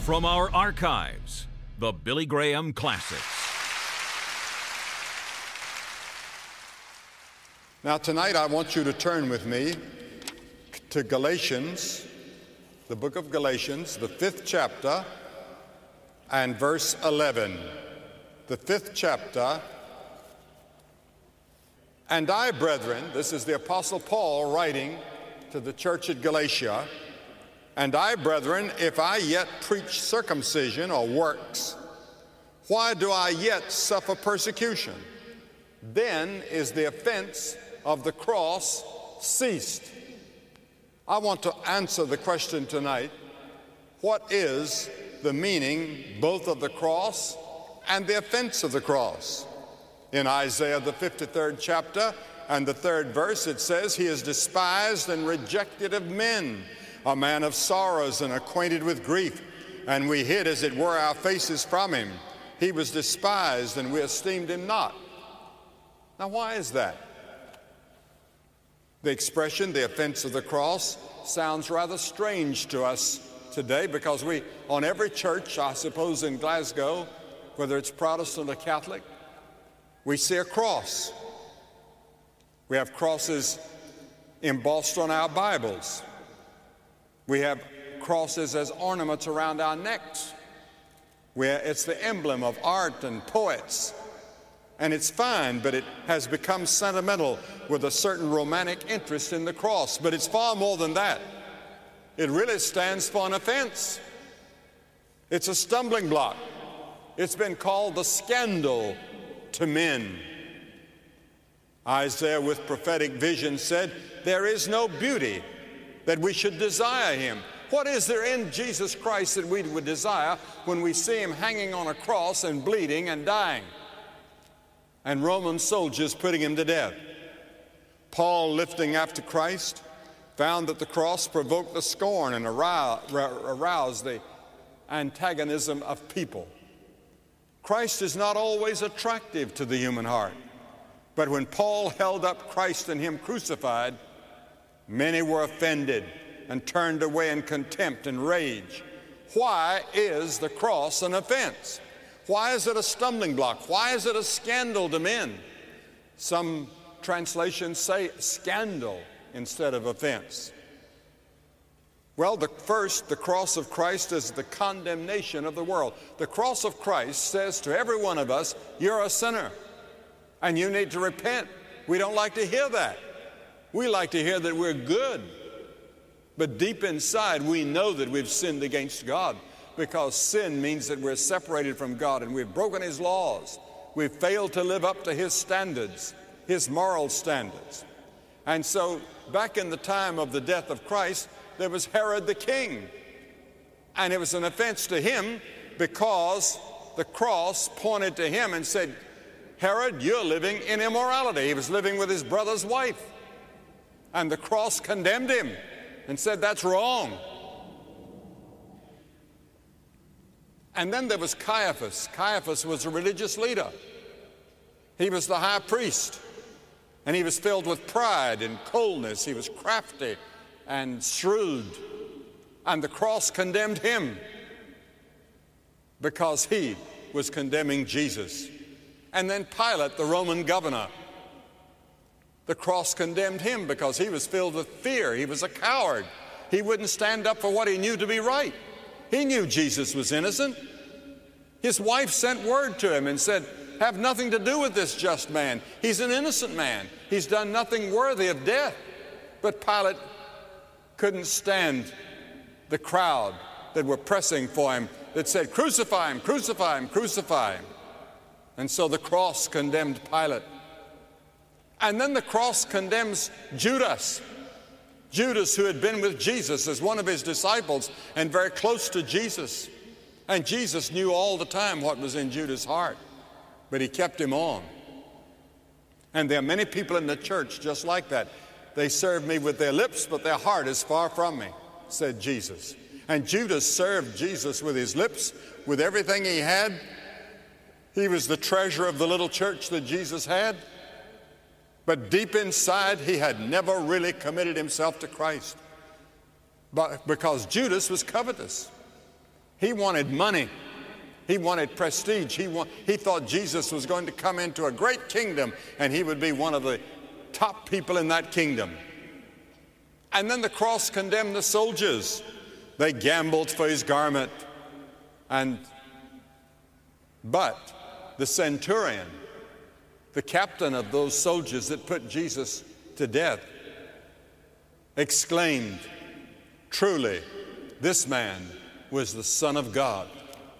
From our archives, the Billy Graham Classics. Now tonight I want you to turn with me to Galatians, the book of Galatians, the 5th chapter and verse 11. The 5th chapter. And I, brethren, this is the Apostle Paul writing to the church at Galatia, and I, brethren, if I yet preach circumcision or works, why do I yet suffer persecution? Then is the offense of the cross ceased. I want to answer the question tonight, what is the meaning both of the cross and the offense of the cross? In Isaiah, the 53rd chapter and the 3rd verse, it says, He is despised and rejected of men, a man of sorrows and acquainted with grief, and we hid, as it were, our faces from him. He was despised, and we esteemed him not. Now, why is that? The expression, the offense of the cross, sounds rather strange to us today because on every church, I suppose in Glasgow, whether it's Protestant or Catholic, we see a cross. We have crosses embossed on our Bibles. We have crosses as ornaments around our necks, where it's the emblem of art and poets. And it's fine, but it has become sentimental with a certain romantic interest in the cross. But it's far more than that. It really stands for an offense. It's a stumbling block. It's been called the scandal to men. Isaiah, with prophetic vision, said, there is no beauty that we should desire him. What is there in Jesus Christ that we would desire when we see him hanging on a cross and bleeding and dying, and Roman soldiers putting him to death? Paul, lifting after Christ, found that the cross provoked the scorn and aroused the antagonism of people. Christ is not always attractive to the human heart, but when Paul held up Christ and him crucified, many were offended and turned away in contempt and rage. Why is the cross an offense? Why is it a stumbling block? Why is it a scandal to men? Some translations say scandal instead of offense. Well, the cross of Christ is the condemnation of the world. The cross of Christ says to every one of us, you're a sinner and you need to repent. We don't like to hear that. We like to hear that we're good. But deep inside, we know that we've sinned against God, because sin means that we're separated from God and we've broken his laws. We've failed to live up to his standards, his moral standards. And so back in the time of the death of Christ, there was Herod the king. And it was an offense to him because the cross pointed to him and said, Herod, you're living in immorality. He was living with his brother's wife. And the cross condemned him and said, that's wrong. And then there was Caiaphas. Caiaphas was a religious leader. He was the high priest, and he was filled with pride and coldness. He was crafty and shrewd, and the cross condemned him because he was condemning Jesus. And then Pilate, the Roman governor, the cross condemned him because he was filled with fear. He was a coward. He wouldn't stand up for what he knew to be right. He knew Jesus was innocent. His wife sent word to him and said, have nothing to do with this just man. He's an innocent man. He's done nothing worthy of death. But Pilate couldn't stand the crowd that were pressing for him, that said, crucify him, crucify him, crucify him. And so the cross condemned Pilate. And then the cross condemns Judas. Judas, who had been with Jesus as one of his disciples and very close to Jesus. And Jesus knew all the time what was in Judas' heart, but he kept him on. And there are many people in the church just like that. They serve me with their lips, but their heart is far from me, said Jesus. And Judas served Jesus with his lips, with everything he had. He was the treasure of the little church that Jesus had. But deep inside, he had never really committed himself to Christ. But because Judas was covetous. He wanted money. He wanted prestige. He thought Jesus was going to come into a great kingdom and he would be one of the top people in that kingdom. And then the cross condemned the soldiers. They gambled for his garment. But the centurion, the captain of those soldiers that put Jesus to death, exclaimed, "Truly, this man was the Son of God."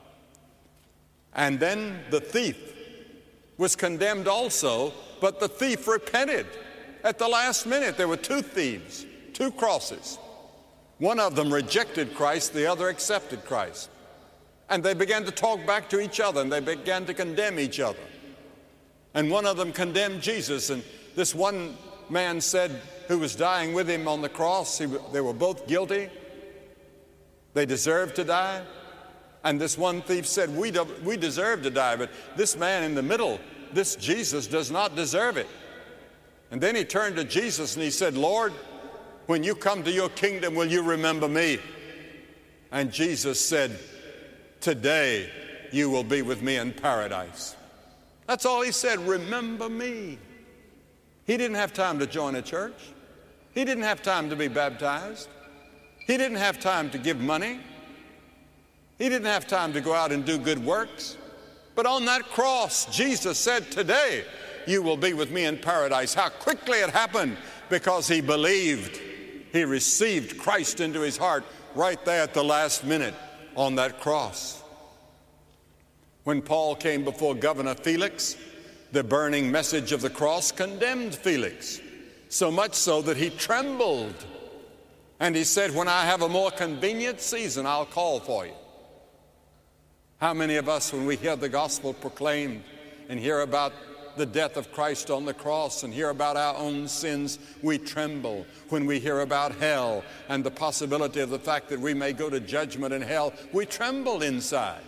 And then the thief was condemned also, but the thief repented at the last minute. There were two thieves, two crosses. One of them rejected Christ, the other accepted Christ. And they began to talk back to each other, and they began to condemn each other. And one of them condemned Jesus, and this one man said, who was dying with him on the cross, they were both guilty. They deserved to die. And this one thief said, we deserve to die, but this man in the middle, this Jesus, does not deserve it. And then he turned to Jesus and he said, "Lord, when you come to your kingdom, will you remember me?" And Jesus said, "Today you will be with me in paradise." That's all he said, "Remember me." He didn't have time to join a church. He didn't have time to be baptized. He didn't have time to give money. He didn't have time to go out and do good works. But on that cross, Jesus said, "Today you will be with me in paradise." How quickly it happened, because he believed. He received Christ into his heart right there at the last minute on that cross. When Paul came before Governor Felix, the burning message of the cross condemned Felix, so much so that he trembled. And he said, "When I have a more convenient season, I'll call for you." How many of us, when we hear the gospel proclaimed and hear about the death of Christ on the cross and hear about our own sins, we tremble. When we hear about hell and the possibility of the fact that we may go to judgment in hell, we tremble inside.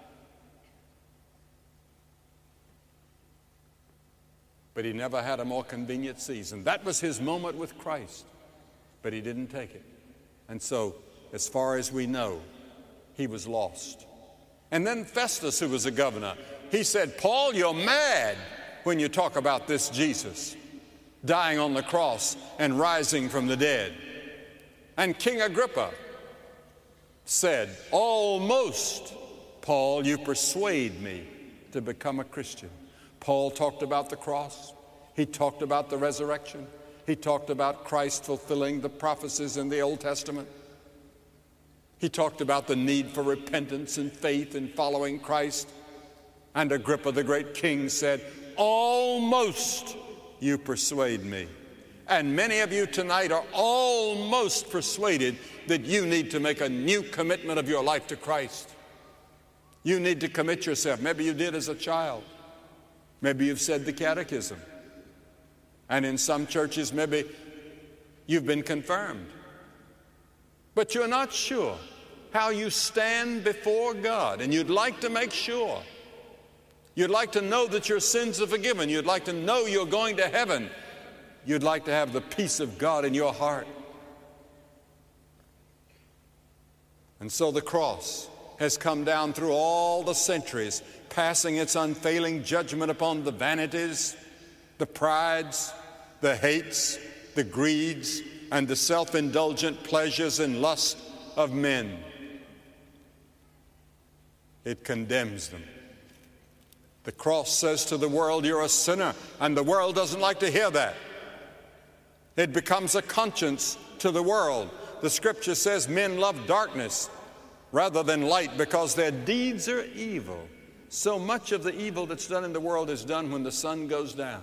But he never had a more convenient season. That was his moment with Christ, but he didn't take it. And so, as far as we know, he was lost. And then Festus, who was a governor, he said, "Paul, you're mad when you talk about this Jesus dying on the cross and rising from the dead." And King Agrippa said, "Almost, Paul, you persuade me to become a Christian." Paul talked about the cross. He talked about the resurrection. He talked about Christ fulfilling the prophecies in the Old Testament. He talked about the need for repentance and faith in following Christ. And Agrippa, the great king, said, "Almost you persuade me." And many of you tonight are almost persuaded that you need to make a new commitment of your life to Christ. You need to commit yourself. Maybe you did as a child. Maybe you've said the catechism. And in some churches, maybe you've been confirmed. But you're not sure how you stand before God, and you'd like to make sure. You'd like to know that your sins are forgiven. You'd like to know you're going to heaven. You'd like to have the peace of God in your heart. And so the cross has come down through all the centuries, passing its unfailing judgment upon the vanities, the prides, the hates, the greeds, and the self-indulgent pleasures and lusts of men. It condemns them. The cross says to the world, "You're a sinner," and the world doesn't like to hear that. It becomes a conscience to the world. The scripture says men love darkness rather than light because their deeds are evil. So much of the evil that's done in the world is done when the sun goes down.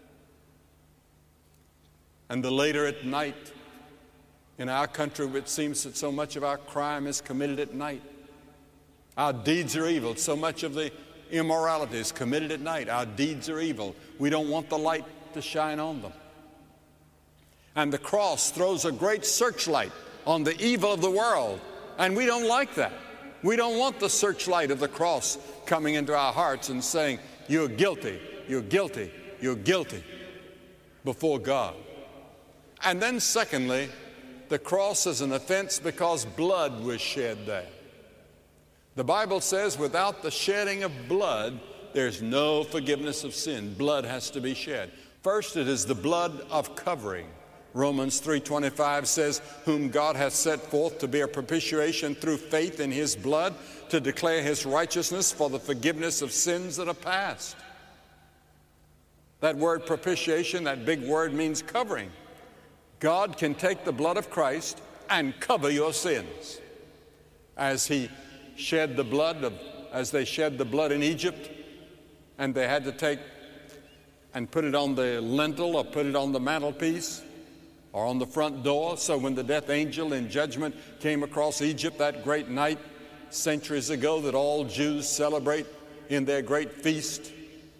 And the later at night, in our country, it seems that so much of our crime is committed at night. Our deeds are evil. So much of the immorality is committed at night. Our deeds are evil. We don't want the light to shine on them. And the cross throws a great searchlight on the evil of the world. And we don't like that. We don't want the searchlight of the cross coming into our hearts and saying, "You're guilty, you're guilty, you're guilty," before God. And then secondly, the cross is an offense because blood was shed there. The Bible says without the shedding of blood, there's no forgiveness of sin. Blood has to be shed. First, it is the blood of covering. Romans 3:25 says, whom God hath set forth to be a propitiation through faith in his blood, to declare his righteousness for the forgiveness of sins that are past. That word propitiation, that big word, means covering. God can take the blood of Christ and cover your sins. As they shed the blood in Egypt, and they had to take and put it on the lintel or put it on the mantelpiece or on the front door, so when the death angel in judgment came across Egypt that great night centuries ago that all Jews celebrate in their great feast,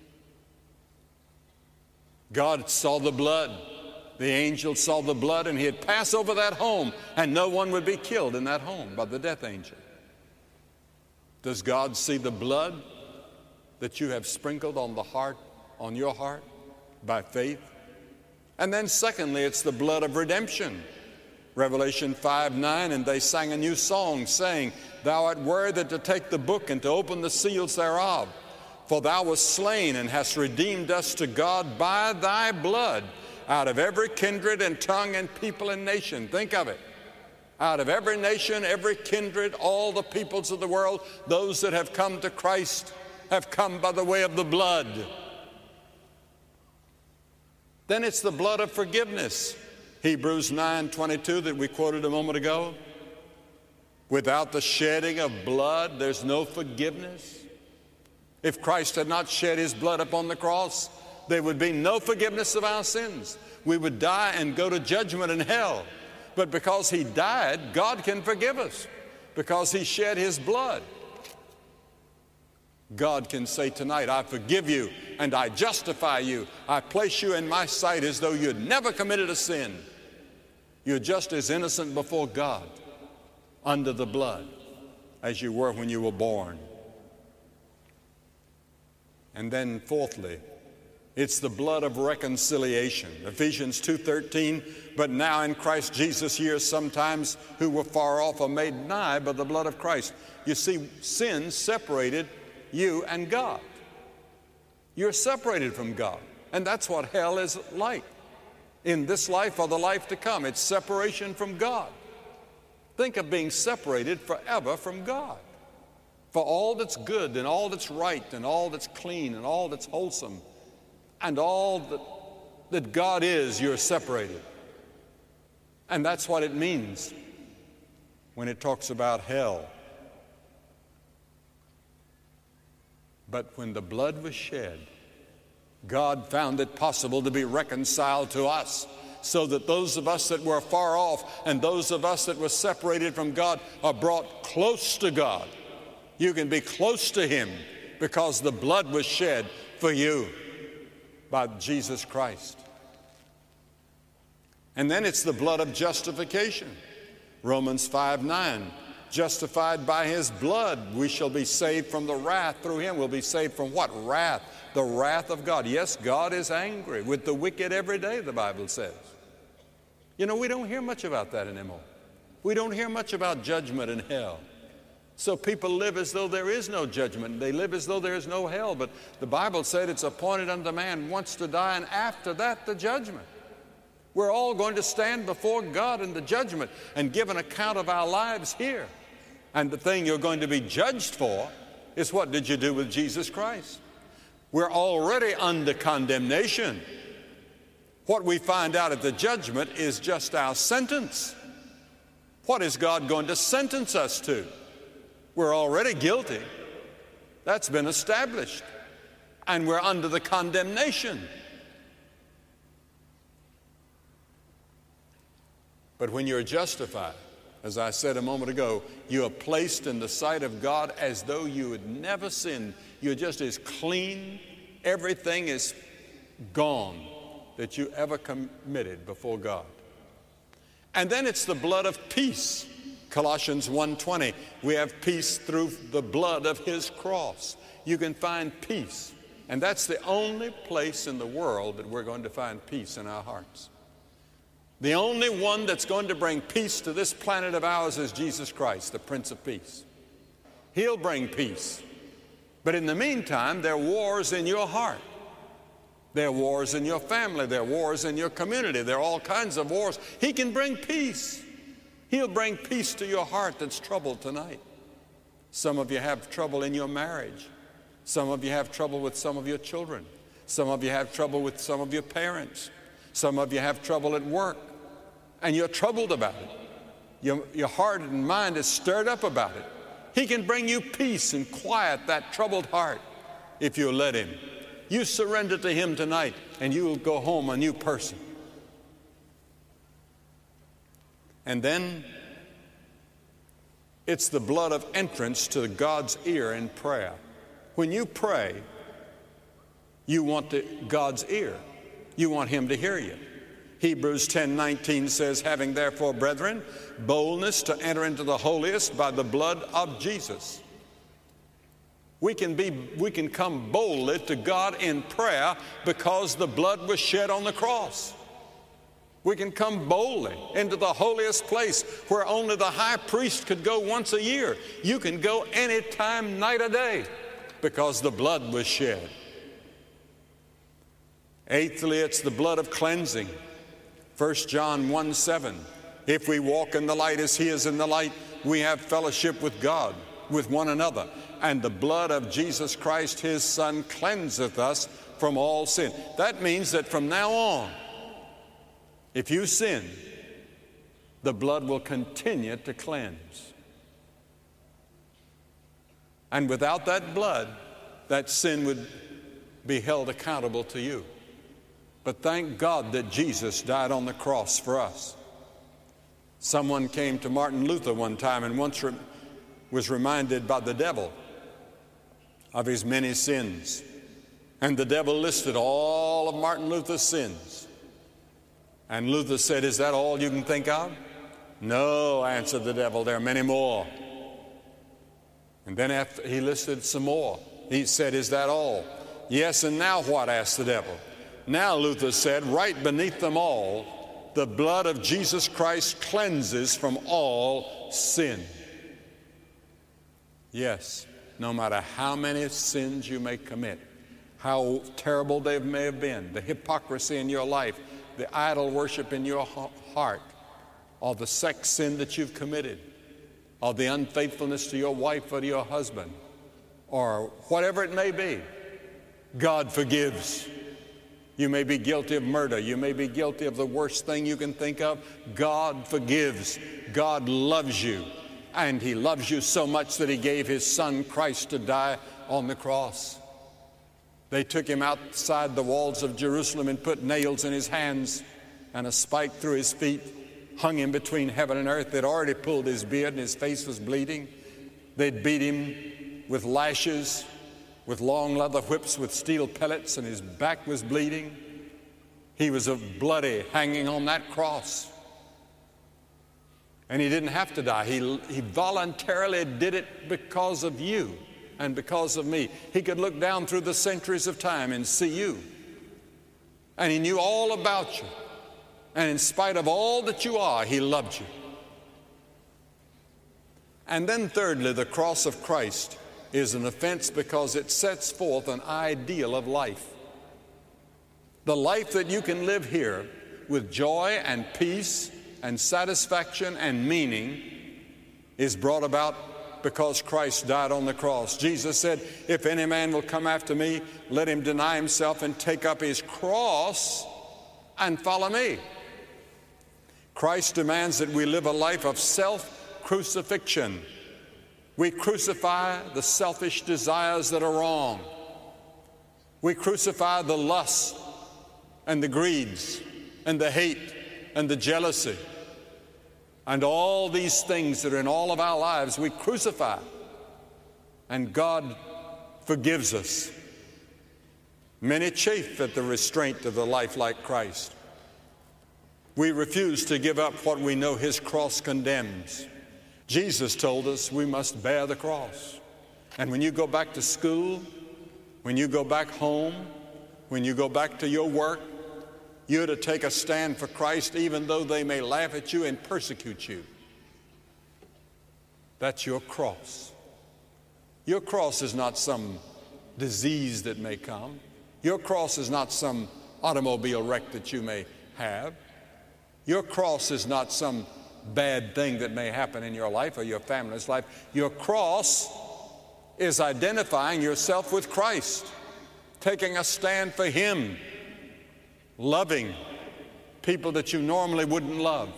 God saw the blood. The angel saw the blood, and he'd pass over that home, and no one would be killed in that home by the death angel. Does God see the blood that you have sprinkled on your heart by faith? And then secondly, it's the blood of redemption. Revelation 5:9, and they sang a new song, saying, thou art worthy to take the book and to open the seals thereof. For thou wast slain and hast redeemed us to God by thy blood out of every kindred and tongue and people and nation. Think of it. Out of every nation, every kindred, all the peoples of the world, those that have come to Christ have come by the way of the blood. Then it's the blood of forgiveness. Hebrews 9:22 that we quoted a moment ago. Without the shedding of blood, there's no forgiveness. If Christ had not shed his blood upon the cross, there would be no forgiveness of our sins. We would die and go to judgment in hell. But because he died, God can forgive us because he shed his blood. God can say tonight, I forgive you and I justify you. I place you in my sight as though you had never committed a sin. You're just as innocent before God under the blood as you were when you were born. And then fourthly, it's the blood of reconciliation. Ephesians 2:13, but now in Christ Jesus ye are sometimes who were far off are made nigh by the blood of Christ. You see, sin separated you and God. You're separated from God. And that's what hell is like. In this life or the life to come, it's separation from God. Think of being separated forever from God. For all that's good and all that's right and all that's clean and all that's wholesome and all that God is, you're separated. And that's what it means when it talks about hell. But when the blood was shed, God found it possible to be reconciled to us, so that those of us that were far off and those of us that were separated from God are brought close to God. You can be close to him because the blood was shed for you by Jesus Christ. And then it's the blood of justification. Romans 5:9, justified by his blood, we shall be saved from the wrath through him. We'll be saved from what? Wrath. The wrath of God. Yes, God is angry with the wicked every day, the Bible says. You know, we don't hear much about that anymore. We don't hear much about judgment and hell. So people live as though there is no judgment. They live as though there is no hell. But the Bible said it's appointed unto man once to die, and after that the judgment. We're all going to stand before God in the judgment and give an account of our lives here. And the thing you're going to be judged for is, what did you do with Jesus Christ? We're already under condemnation. What we find out at the judgment is just our sentence. What is God going to sentence us to? We're already guilty. That's been established. And we're under the condemnation. But when you're justified, as I said a moment ago, you are placed in the sight of God as though you had never sinned. You're just as clean. Everything is gone that you ever committed before God. And then it's the blood of peace. Colossians 1:20, we have peace through the blood of his cross. You can find peace. And that's the only place in the world that we're going to find peace in our hearts. The only one that's going to bring peace to this planet of ours is Jesus Christ, the Prince of Peace. He'll bring peace. But in the meantime, there are wars in your heart. There are wars in your family. There are wars in your community. There are all kinds of wars. He can bring peace. He'll bring peace to your heart that's troubled tonight. Some of you have trouble in your marriage. Some of you have trouble with some of your children. Some of you have trouble with some of your parents. Some of you have trouble at work, and you're troubled about it. Your heart and mind is stirred up about it. He can bring you peace and quiet that troubled heart if you'll let Him. You surrender to Him tonight, and you will go home a new person. And then it's the blood of entrance to God's ear in prayer. When you pray, you want God's ear. You want Him to hear you. Hebrews 10:19 says, having therefore, brethren, boldness to enter into the holiest by the blood of Jesus. We can come boldly to God in prayer because the blood was shed on the cross. We can come boldly into the holiest place where only the high priest could go once a year. You can go anytime, night or day, because the blood was shed. Eighthly, it's the blood of cleansing. 1 John 1:7. If we walk in the light as He is in the light, we have fellowship with God, with one another. And the blood of Jesus Christ, His Son, cleanseth us from all sin. That means that from now on, if you sin, the blood will continue to cleanse. And without that blood, that sin would be held accountable to you. But thank God that Jesus died on the cross for us. Someone came to Martin Luther one time and once was reminded by the devil of his many sins. And the devil listed all of Martin Luther's sins. And Luther said, is that all you can think of? No, answered the devil, there are many more. And then after he listed some more, he said, is that all? Yes, and now what? Asked the devil. Now, Luther said, right beneath them all, the blood of Jesus Christ cleanses from all sin. Yes, no matter how many sins you may commit, how terrible they may have been, the hypocrisy in your life, the idol worship in your heart, or the sex sin that you've committed, or the unfaithfulness to your wife or to your husband, or whatever it may be, God forgives. You may be guilty of murder. You may be guilty of the worst thing you can think of. God forgives. God loves you. And He loves you so much that He gave His Son Christ to die on the cross. They took Him outside the walls of Jerusalem and put nails in His hands and a spike through His feet, hung Him between heaven and earth. They'd already pulled His beard and His face was bleeding. They'd beat Him with lashes, with long leather whips with steel pellets, and His back was bleeding. He was bloody, hanging on that cross. And He didn't have to die. He voluntarily did it because of you and because of me. He could look down through the centuries of time and see you. And He knew all about you. And in spite of all that you are, He loved you. And then thirdly, the cross of Christ is an offense because it sets forth an ideal of life. The life that you can live here with joy and peace and satisfaction and meaning is brought about because Christ died on the cross. Jesus said, if any man will come after me, let him deny himself and take up his cross and follow me. Christ demands that we live a life of self-crucifixion. We crucify the selfish desires that are wrong. We crucify the lust and the greeds and the hate and the jealousy and all these things that are in all of our lives. We crucify, and God forgives us. Many chafe at the restraint of the life like Christ. We refuse to give up what we know His cross condemns. Jesus told us we must bear the cross. And when you go back to school, when you go back home, when you go back to your work, you're to take a stand for Christ even though they may laugh at you and persecute you. That's your cross. Your cross is not some disease that may come. Your cross is not some automobile wreck that you may have. Your cross is not some bad thing that may happen in your life or your family's life. Your cross is identifying yourself with Christ, taking a stand for Him, loving people that you normally wouldn't love.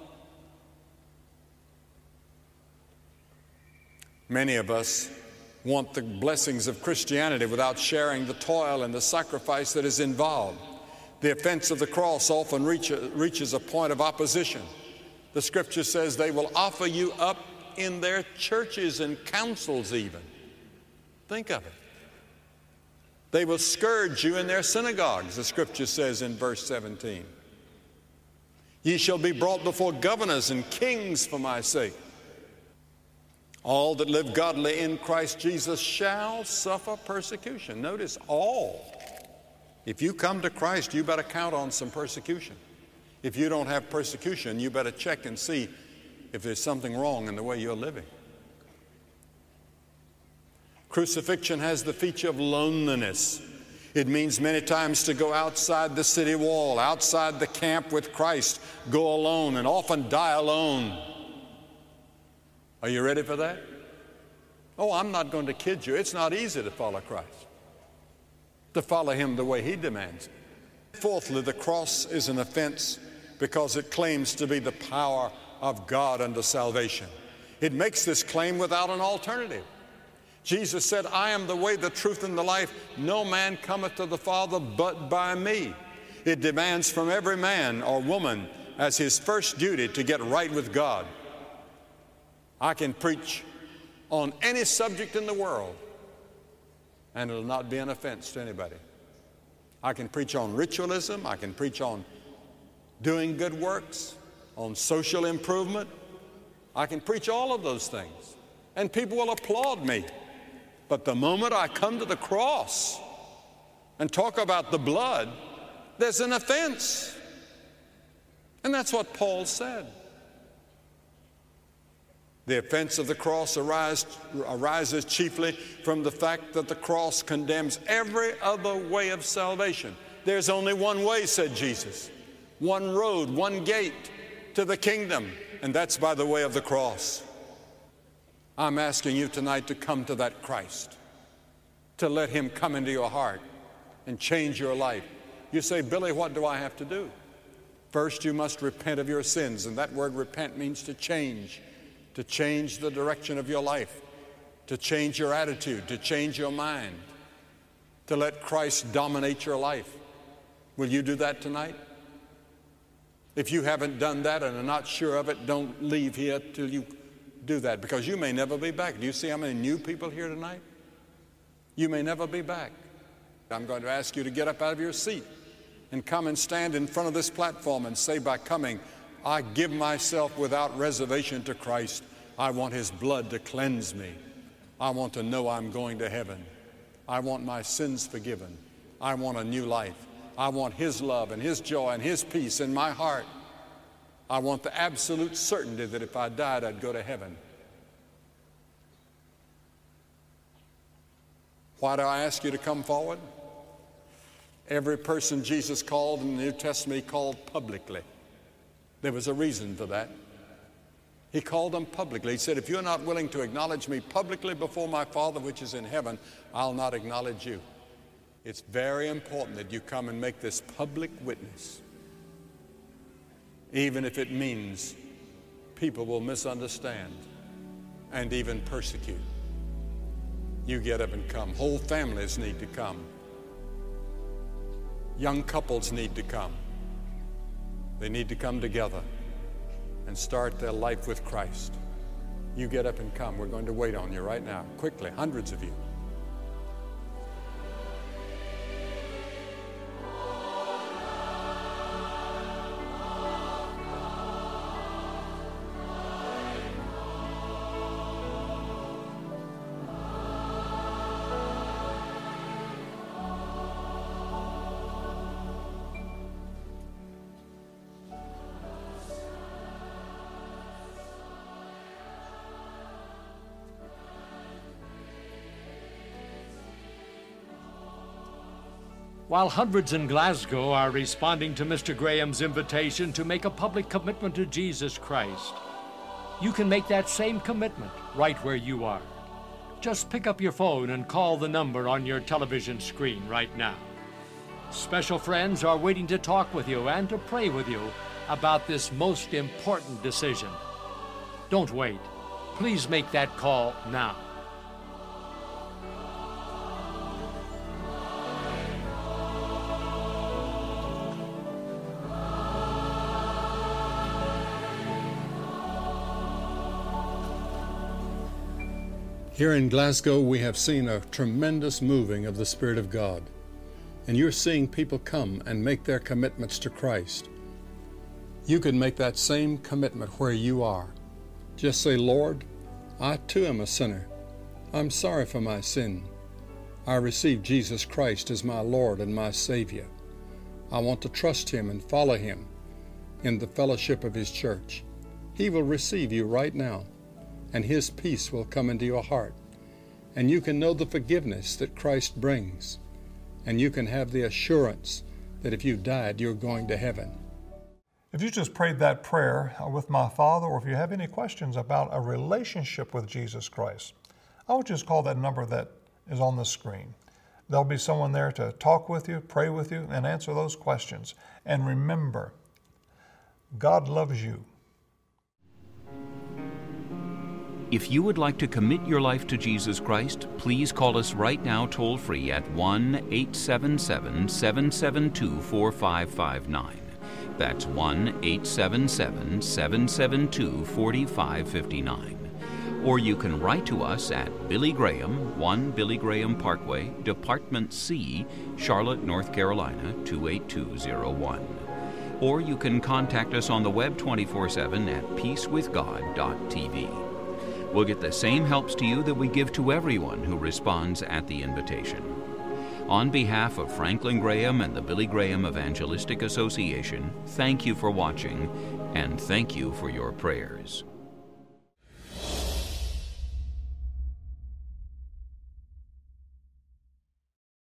Many of us want the blessings of Christianity without sharing the toil and the sacrifice that is involved. The offense of the cross often reaches a point of opposition. The Scripture says they will offer you up in their churches and councils even. Think of it. They will scourge you in their synagogues, the Scripture says in verse 17. Ye shall be brought before governors and kings for my sake. All that live godly in Christ Jesus shall suffer persecution. Notice all. If you come to Christ, you better count on some persecution. If you don't have persecution, you better check and see if there's something wrong in the way you're living. Crucifixion has the feature of loneliness. It means many times to go outside the city wall, outside the camp with Christ, go alone and often die alone. Are you ready for that? Oh, I'm not going to kid you. It's not easy to follow Christ, to follow Him the way He demands. Fourthly, the cross is an offense because it claims to be the power of God unto salvation. It makes this claim without an alternative. Jesus said, I am the way, the truth, and the life. No man cometh to the Father but by me. It demands from every man or woman as his first duty to get right with God. I can preach on any subject in the world, and it'll not be an offense to anybody. I can preach on ritualism. I can preach on doing good works, on social improvement. I can preach all of those things, and people will applaud me. But the moment I come to the cross and talk about the blood, there's an offense. And that's what Paul said. The offense of the cross arises chiefly from the fact that the cross condemns every other way of salvation. There's only one way, said Jesus, one road, one gate to the kingdom, and that's by the way of the cross. I'm asking you tonight to come to that Christ, to let Him come into your heart and change your life. You say, Billy, what do I have to do? First, you must repent of your sins, and that word repent means to change the direction of your life, to change your attitude, to change your mind, to let Christ dominate your life. Will you do that tonight? If you haven't done that and are not sure of it, don't leave here till you do that, because you may never be back. Do you see how many new people here tonight? You may never be back. I'm going to ask you to get up out of your seat and come and stand in front of this platform and say, by coming, I give myself without reservation to Christ. I want His blood to cleanse me. I want to know I'm going to heaven. I want my sins forgiven. I want a new life. I want His love and His joy and His peace in my heart. I want the absolute certainty that if I died, I'd go to heaven. Why do I ask you to come forward? Every person Jesus called in the New Testament, He called publicly. There was a reason for that. He called them publicly. He said, if you're not willing to acknowledge me publicly before my Father which is in heaven, I'll not acknowledge you. It's very important that you come and make this public witness, even if it means people will misunderstand and even persecute. You get up and come. Whole families need to come. Young couples need to come. They need to come together and start their life with Christ. You get up and come. We're going to wait on you right now. Quickly, hundreds of you. while hundreds in Glasgow are responding to Mr. Graham's invitation to make a public commitment to Jesus Christ, you can make that same commitment right where you are. Just pick up your phone and call the number on your television screen right now. Special friends are waiting to talk with you and to pray with you about this most important decision. Don't wait. Please make that call now. Here in Glasgow, we have seen a tremendous moving of the Spirit of God. And you're seeing people come and make their commitments to Christ. You can make that same commitment where you are. Just say, Lord, I too am a sinner. I'm sorry for my sin. I receive Jesus Christ as my Lord and my Savior. I want to trust Him and follow Him in the fellowship of His church. He will receive you right now, and His peace will come into your heart. And you can know the forgiveness that Christ brings. And you can have the assurance that if you died, you're going to heaven. If you just prayed that prayer with my Father, or if you have any questions about a relationship with Jesus Christ, I would just call that number that is on the screen. There'll be someone there to talk with you, pray with you, and answer those questions. And remember, God loves you. If you would like to commit your life to Jesus Christ, please call us right now toll-free at 1-877-772-4559. That's 1-877-772-4559. Or you can write to us at Billy Graham, 1 Billy Graham Parkway, Department C, Charlotte, North Carolina, 28201. Or you can contact us on the web 24/7 at peacewithgod.tv. We'll get the same helps to you that we give to everyone who responds at the invitation. On behalf of Franklin Graham and the Billy Graham Evangelistic Association, thank you for watching, and thank you for your prayers.